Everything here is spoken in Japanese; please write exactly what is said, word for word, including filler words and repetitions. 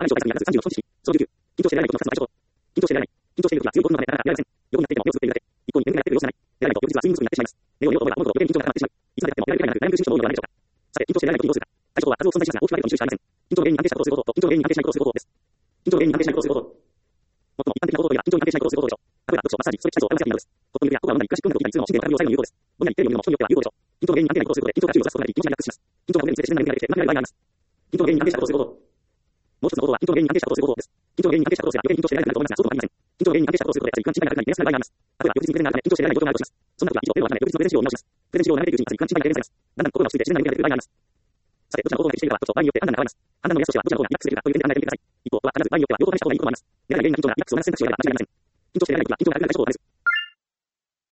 案内所対策に約さんじゅうの基地、総琉球、緊張していられないことのふたつの対処、緊張していられない、緊張している時は強い興奮のためならやれません。横になっていても目をつぶっているだけ、一向に眠れがやっている様子がない。寝られないと翌日は睡眠不足になってしまいます。寝よう寝ようと思えば物事を余計に緊張が高まってしまい、いつまで経っても寝られるくらいになる内部心象のようなのではないでしょうか。さて、緊張していられない時にどうするか。対処法は数多存在しますが、大きく分けてもに種類しかありません。緊張の原因に関係したことをする方法と、緊張の原因に関係しないことをする方法です。緊張の原因に関係しないことをする方法。最も一般的な方法といえば、緊張に関係しないことをする方法でしょう。例えば、読書、マッサージ、ストレッチ体操、体を動かすなどです。ホットミルクやココアを飲んだり、クラシック音楽を聴いたりするのも神経の高みを左右を有効です。ぼんやりテレビを見るのも人によっては有効でしょう。緊張の原因に関係ないことをすることで、緊張から注意を出すことができ、気持ちがリラックスします。緊張が骨について自然な眠気ができて、うまくなる場合があります。緊張の原因に関係したことをすること。もう一つの方法は、緊張の原因に関係したことをする方法です。緊張の原因に関係したことをすれば、余計に緊張していられなくなると思いますが、そうとは限りません。緊張の原因に関係したことをすることで、やつり一貫心配がかかり、寝やすくなる場合があります。例えば、翌日に眠れないため、緊張していられない状況があるとします。そんな時は、一度手を離れ、翌日のプレゼン資料を見直します。プレゼン資料を眺めているうちに、やつり一貫心配が軽減されます。だんだん心が落ち着いて自然な眠気が出てくる場合があります。さて、どちらの方法が適しているかは、読書、場合によって判断が分かれます。判断の目安としては、どちらの方がリラックスできるかという点で考えてみてください。一方は、必ず場合によっては、両方試した方がいいこともあります。寝られない原因が緊張ならリラックスをならせる選択肢を選べば間違いありません。緊張していられない時は、緊張がなくなる対処法を試す。